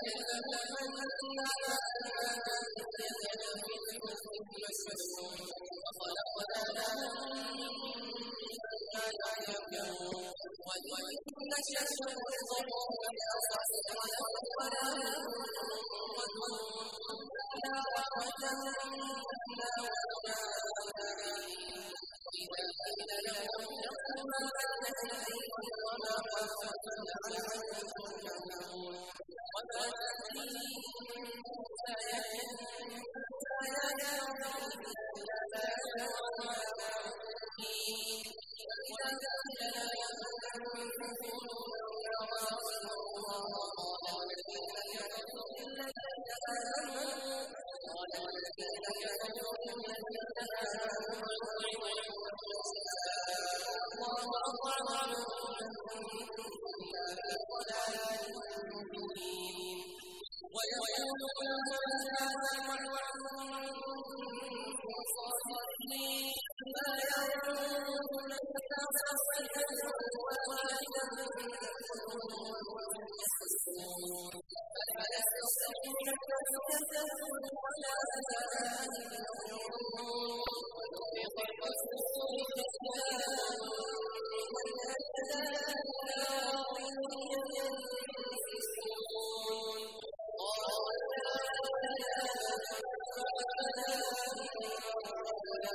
فَتَمَنَّىٰ يَتَنَفَّسُ وَخَلَقْنَا لَهُم مَّا يَعْلَمُونَ وَإِن نَّشَأْ نُصِبْهُم بِالْأَرْضِ فَنَخْلَقْنَاهُم إِذَا قِيلَ لَهُمْ اتَّقُوا مَا بَيْنَ أَيْدِيكُمْ وَمَا خَلْفَكُمْ لَعَلَّكُمْ تُرْحَمُونَ وَمَا تَأْتِيهِم مِّنْ آيَةٍ مِّنْ آيَاتِ رَبِّهِمْ إِلَّا كَانُوا عَنْهَا مُعْرِضِينَ وَإِذَا قِيلَ لَهُمْ أَنفِقُوا مِمَّا رَزَقَكُمُ اللَّهُ قَالَ الَّذِينَ كَفَرُوا لِلَّذِينَ آمَنُوا أَنُطْعِمُ مَن شَاءَ اللَّهُ أَطْعَمَهُ إِنَّا لَفِي ضَلَالٍ مُّبِينٍ وَيَقُولُونَ مَتَىٰ هَٰذَا الْوَعْدُ إِن صَادِقِينَ مَا يَظُنُّونَ إِلَّا صَيْحَةً وَاحِدَةً تَأْخُذُهُمْ وَهُمْ يَخْرُصُونَ أَفَلَا يَسْتَطِيعُونَ تَفَكُّرًا وَلَا يَنظُرُونَ وَنُفِخَ فِي الصُّورِ فَإِذَا هُم مِّنَ الْأَجْدَاثِ إِلَىٰ رَبِّهِمْ يَنسِلُونَ قَالُوا يَا أَبَانَا إِنَّ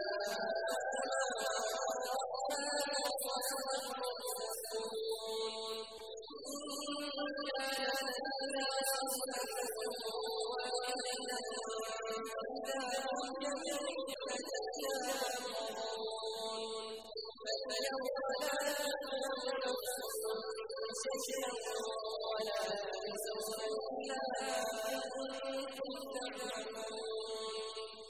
رَبَّنَا وَصَدَقَ الْمُرْسَلُونَ إِنَّا لَنَجْزِي الْمُحْسِنِينَ وَإِذَا هُمْ يَوْمَئِذٍ يَتَيَامَرُونَ فَالْيَوْمَ لَا تُظْلَمُ نَفْسٌ شَيْئًا وَلَا تُجْزَوْنَ إِلَّا مَا كُنتُمْ تَعْمَلُونَ